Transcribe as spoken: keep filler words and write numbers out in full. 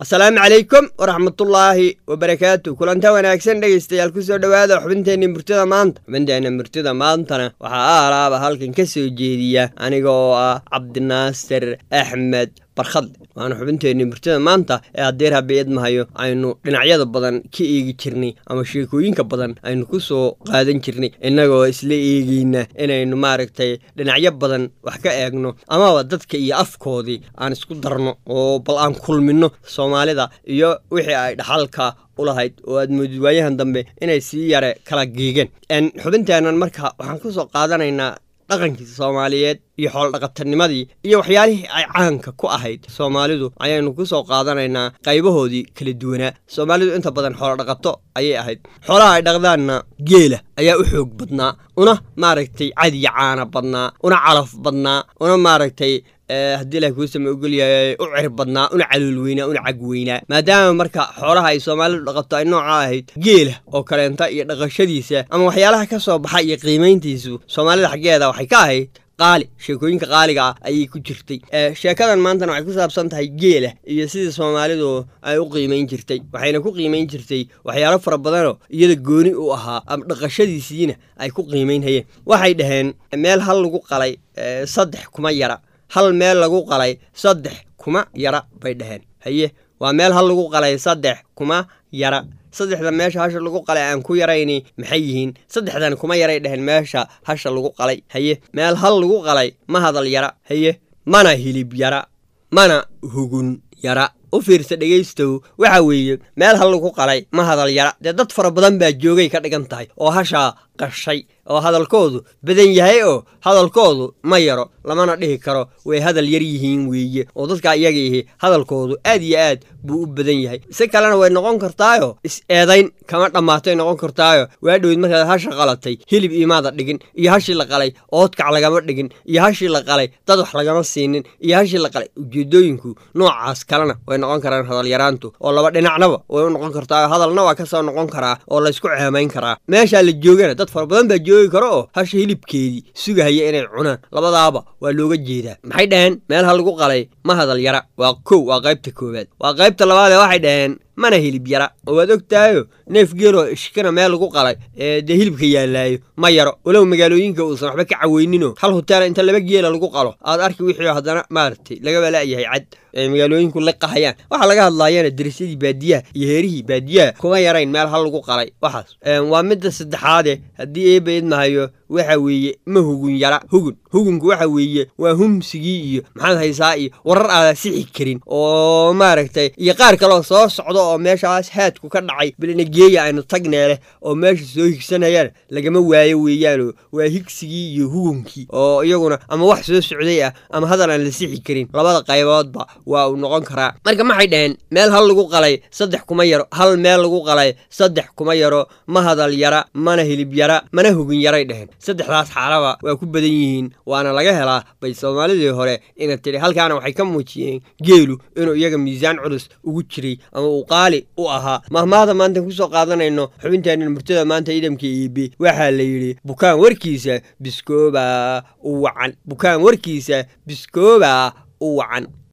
السلام عليكم ورحمة الله وبركاته. كلنا وناكسن dhageystayaal ku soo dhawaada xubinteena murtida maanta. xubinteena murtida maantana waxa aalaaba halkan ka soo jeediya aniga oo ah Cabdinaasir Axmed barkhad. waana xubinteena murtida maanta ee adeer habeed mahayo aynu dhinacyada badan ka eegi jirnay ama sheekooyinka badan aynu ku soo qaadan jirnay inagoo isla eegayna inaynu maaragtay dhinacyo badan wax ka eegno ama dadka iyo afkoodii aan isku darno oo bal aan kulmino Soomaalida iyo wixii ay dhaxalka u lahayd oo aad moodwaayahan dambe inay si yare kala geegeen. en xubinteenan marka waxaan ku soo qaadanaynaa dhaqankii Soomaaliyeed iyo xoolo dhaqatanimadii iyo waxyaalihii ay caanka ku ahayd Soomaalidu ayaynu ku soo qaadanaynaa qaybahoodii kala duwanaa. Soomaalidu inta badan xoolo dhaqato ayay ahayd. xoolaha ay dhaqdaanna geela ayaa u xoog badnaa una maaragtay cadi caana badnaa una calaf badnaa una maaragtay haddii la ku sameeyo ogolyahay u cirib badnaa una calool weynaa una cag weynaa. maadaama marka xoolaha ay Soomaalidu dhaqato ay nooca ahayd geela oo kaleenta iyo dhaqashadiisa ama waxyaalaha ka soo baxay iyo qiimeyntiisu Soomaalida xageeda waxay ka ahayd qaali. sheekooyinka qaaliga ayay ku jirtay. sheekadan maanta waxay ku saabsan tahay geela iyo sidii Soomaalidu ay u qiimeyn jirtay. waxayna ku qiimeyn jirtay waxyaalo fara badan oo iyada gooni u ahaa ama dhaqashadiisiina ay ku qiimeynayeen. waxay dhaheen meel hal lagu qalay saddex kuma yara hal meel lagu qalay saddex kuma yara bay dhaheen. haye waa meel hal lagu qalay saddex kuma yara. saddexda meesha hasha lagu qalay aan ku yarayni maxay yihiin? saddexdan kuma yaray dhaheen meesha hasha lagu qalay. haye meel hal lagu qalay ma hadal yara. haye mana hilib yara mana hugun yara. u fiirsa dhageystow waxa weeye meel hal lagu qalay ma hadal yara. dee dad fara badan baa joogay ka dhigan tahay oo hasha qashay oo hadalkoodu badan yahay oo hadalkoodu ma yaro lamana dhihi karo way hadal yar yihiin weeye oo dadka iyaga yihi hadalkoodu aad iyo aad buu u badan yahay. si kalena way noqon kartaayo is eedayn kama dhamaatay noqon kartaayo waa dhowid markaad hasha qalatay hilib iimaada dhigin iyo hashii la qalay oodkac lagama dhigin iyo hashii la qalay dad wax lagama siinin iyo hashii la qalay. ujeedooyinku noocaas kalena way noqon karaan hadal yaraantu oo laba dhinacnaba way u noqon kartaa. hadalna waa ka soo noqon karaa oo la isku ceemayn karaa. meesha la joogana dad fara badan baa joogi karo oo hasha hilibkeedii sugahaya inay cunaan. labadaaba waa looga jeedaa. maxay dhaheen meel hal lagu qalay ma hadal yara. waa kow waa qaybta koowaad. waa qaybta labaad waxay dhaheen mana hilib yara. oo waad ogtahayo neef geeloo ishkana meel lagu qalay ee dee hilibka yaalaayo ma yaro walow magaalooyinka uusan waxba ka caweyninoo hal hoteela inta laba geela lagu qalo aad arki wixii haddana maaragtay lagaba la'yahay cad ee magaalooyinku la qahayaan. waxaa laga hadlaayana darisyadii baadiyaha iyo heerihii baadiyaha kuma yarayn meel hal lagu qalay. waxaas waa midda saddexaade haddii eebba idmahayo waxa weeye ma hugun yara. hugun hugunku waxa weeye waa humsigii iyo maxaad haysaa iyo warar aada sixi karin oo maaragtay iyo qaar kaloo soo socdo oo meeshaas haadku ka dhacay bilina geeya aynu tagnee leh oo meesha soo higsanayaan lagama waayo weeyaanoo waa higsigii iyo hugunkii oo iyaguna ama wax soo socday ah ama hadal aan la sixi karin. labada qayboodba waa uu noqon karaa. marka maxay dhaheen meel hal lagu qalay saddex kuma yaro. hal meel lagu qalay saddex kuma yaro ma hadal yara mana hilib yara mana hugun yaray dhaheen. saddexdaas xaalaba waa ku badan yihiin waana laga helaa bay Soomaalidii hore ina tiri. halkaana waxay ka muujiyeen geelu inuu iyaga miisaan culus ugu jiray ama uu qaali u ahaa. mahmaada maanta ku soo qaadanayno xubinteena murtida maanta idamka iibi waxaa la yidhi bukaan warkiisa biskooba u wacan. bukaan warkiisa biskooba u wacan.